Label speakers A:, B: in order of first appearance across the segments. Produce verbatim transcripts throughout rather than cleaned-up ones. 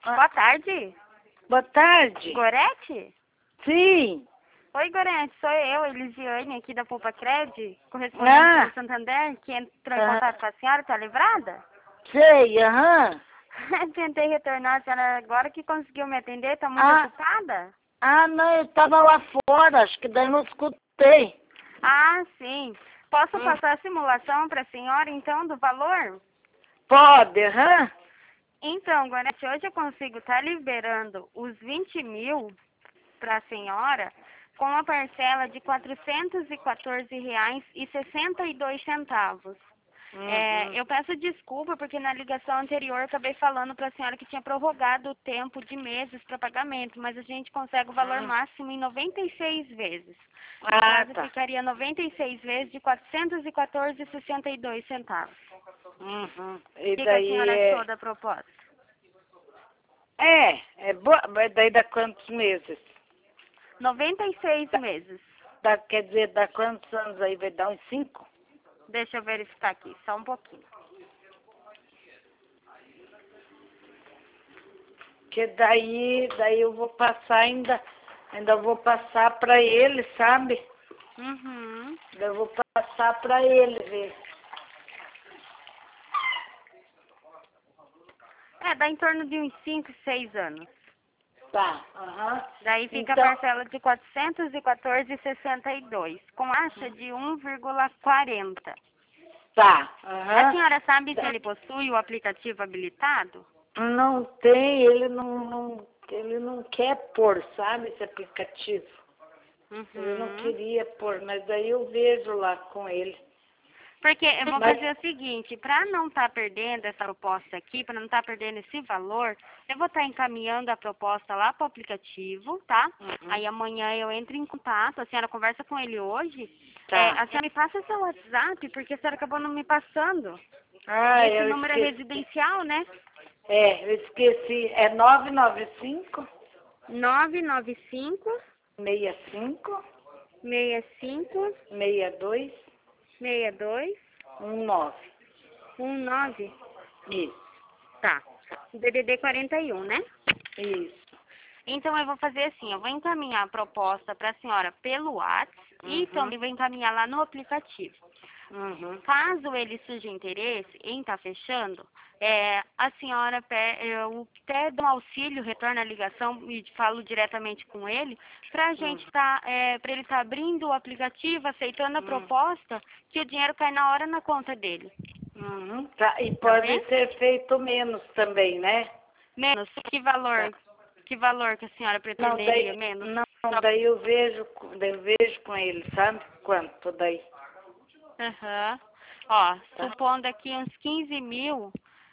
A: Boa tarde.
B: Boa tarde.
A: Gorete?
B: Sim.
A: Oi, Gorete, sou eu, Elisiane, aqui da Poupa Cred, correspondente
B: Ah.
A: do Santander, que entrou em
B: Ah.
A: contato com a senhora, tá livrada?
B: Sei, aham.
A: Tentei retornar, a senhora agora que conseguiu me atender, tá muito
B: Ah.
A: ocupada?
B: Ah, não, eu estava lá fora, acho que daí não escutei.
A: Ah, sim. Posso
B: Hum.
A: passar a simulação para a senhora, então, do valor?
B: Pode, aham.
A: Então, Gorete, hoje eu consigo estar liberando os vinte mil para a senhora com uma parcela de quatrocentos e quatorze reais e sessenta e dois centavos.
B: Uhum.
A: É, eu peço desculpa porque na ligação anterior eu acabei falando para a senhora que tinha prorrogado o tempo de meses para pagamento, mas a gente consegue o valor
B: Uhum.
A: máximo em noventa e seis vezes. No
B: Ah,
A: caso,
B: tá.
A: ficaria noventa e seis vezes de quatrocentos e quatorze reais e sessenta e dois centavos.
B: Uhum.
A: O
B: E
A: que, que a
B: daí
A: senhora
B: é...
A: achou da proposta?
B: É, é boa, mas daí dá quantos meses?
A: noventa e seis meses.
B: Dá, quer dizer, dá quantos anos aí? Vai dar uns cinco?
A: Deixa eu verificar aqui, só um pouquinho.
B: Que daí, daí eu vou passar ainda, ainda vou passar para ele, sabe?
A: Uhum.
B: Eu vou passar para ele ver.
A: É, dá em torno de uns cinco, seis anos.
B: Tá, aham.
A: Daí fica
B: Então,
A: a parcela de quatrocentos e quatorze reais e sessenta e dois, com taxa de um vírgula quarenta.
B: tá,
A: A
B: aham.
A: senhora sabe se ele possui o aplicativo habilitado?
B: Não tem, ele não, não, ele não quer pôr, sabe, esse aplicativo. Ele não
A: Uhum.
B: queria pôr, mas daí eu vejo lá com ele.
A: Porque eu vou
B: Mas-
A: fazer o seguinte, para não estar perdendo essa proposta aqui, para não estar perdendo esse valor, eu vou estar encaminhando a proposta lá para o aplicativo, tá?
B: Uhum.
A: Aí amanhã eu entro em contato, a senhora conversa com ele hoje.
B: Tá.
A: É, a senhora me passa seu WhatsApp, porque a senhora acabou não me passando.
B: Ah,
A: E esse
B: eu
A: número é
B: esqueci.
A: residencial, né?
B: É, eu esqueci. É nove nove cinco,
A: nove nove cinco,
B: seis cinco,
A: seis cinco,
B: seis dois,
A: seis dois,
B: um nove.
A: um nove.
B: Isso,
A: Tá. D D D quarenta e um, né?
B: isso.
A: Então eu vou fazer assim, eu vou encaminhar a proposta para a senhora pelo WhatsApp e
B: Uhum.
A: também vou encaminhar lá no aplicativo.
B: Uhum.
A: Caso ele surja interesse em estar fechando, é, a senhora, pe- eu até dou um auxílio, retorno a ligação e falo diretamente com ele, para a gente
B: Uhum.
A: tá, é, para ele estar abrindo o aplicativo, aceitando a
B: Uhum.
A: proposta, que o dinheiro cai na hora na conta dele.
B: Uhum. Tá. E
A: Tá
B: pode
A: bem?
B: ser feito menos também, né?
A: Menos, que valor, que valor que a senhora
B: Não,
A: pretenderia
B: daí,
A: menos?
B: não,
A: Só-
B: daí eu vejo, daí eu vejo com ele, sabe? Quanto daí?
A: Aham. Ó,
B: Tá?
A: supondo aqui uns quinze mil,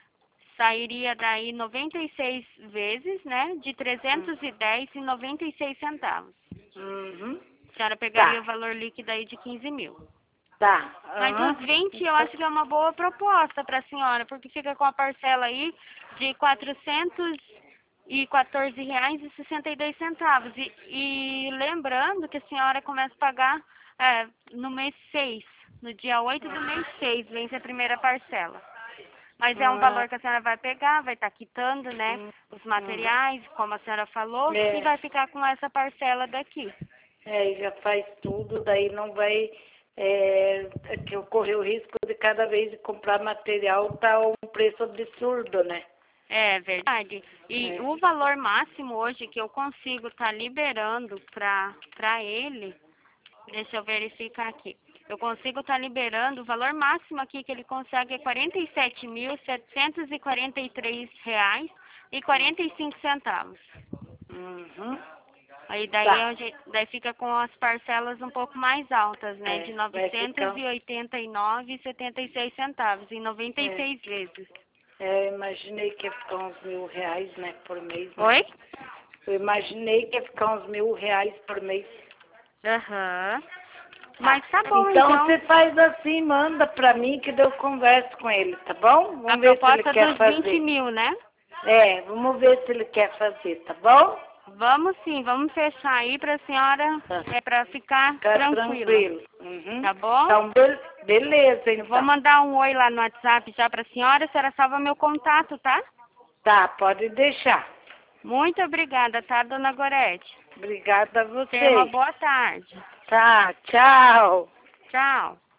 A: sairia daí noventa e seis vezes, né? De trezentos e dez e noventa e seis centavos.
B: Uhum.
A: A senhora pegaria o
B: Tá,
A: valor líquido aí de quinze mil.
B: tá.
A: Mas
B: Aham.
A: os vinte eu
B: Então,
A: acho que é uma boa proposta para a senhora, porque fica com a parcela aí de quatrocentos e quatorze reais e sessenta e dois centavos. E, e lembrando que a senhora começa a pagar é, no mês seis, no dia oito do mês seis, vence a primeira parcela. Mas é um
B: ah,
A: valor que a senhora vai pegar, vai estar quitando, né,
B: hum,
A: os
B: uhum.
A: materiais, como a senhora falou,
B: É,
A: e vai ficar com essa parcela daqui.
B: é, já faz tudo, daí não vai, é, é que eu corri o risco de cada vez de comprar material, tá um preço absurdo, né?
A: É verdade. E
B: É.
A: o valor máximo hoje que eu consigo estar liberando para para ele, deixa eu verificar aqui. Eu consigo estar liberando, o valor máximo aqui que ele consegue é quarenta e sete mil setecentos e quarenta e três reais e quarenta e cinco centavos.
B: Uhum.
A: Aí daí,
B: Tá,
A: é onde- daí fica com as parcelas um pouco mais altas, né? De
B: é, vai
A: novecentos
B: ficar,
A: e oitenta e nove reais e setenta e seis centavos, em noventa e
B: é,
A: seis vezes.
B: é, eu imaginei que ia ficar uns mil reais, né, por mês, né?
A: Oi?
B: Eu imaginei que ia ficar uns mil reais por mês.
A: Aham.
B: Tá.
A: Mas tá bom,
B: Então
A: então.
B: você faz assim, manda pra mim que daí eu converso com ele, tá bom?
A: A
B: Vamos ver se ele
A: proposta
B: quer
A: dos vinte
B: fazer.
A: mil, né?
B: É, vamos ver se ele quer fazer, tá bom?
A: Vamos sim, vamos fechar aí pra senhora,
B: Tá.
A: é pra ficar
B: Fica
A: tranquila.
B: tranquilo. Uhum.
A: Tá bom?
B: Então, be- beleza,
A: Eu vou
B: então.
A: mandar um oi lá no WhatsApp já pra senhora, a senhora salva meu contato, tá?
B: Tá, pode deixar.
A: Muito obrigada, tá, dona Gorete?
B: Obrigada a você.
A: Tenha uma boa tarde.
B: Tá, tchau.
A: Tchau.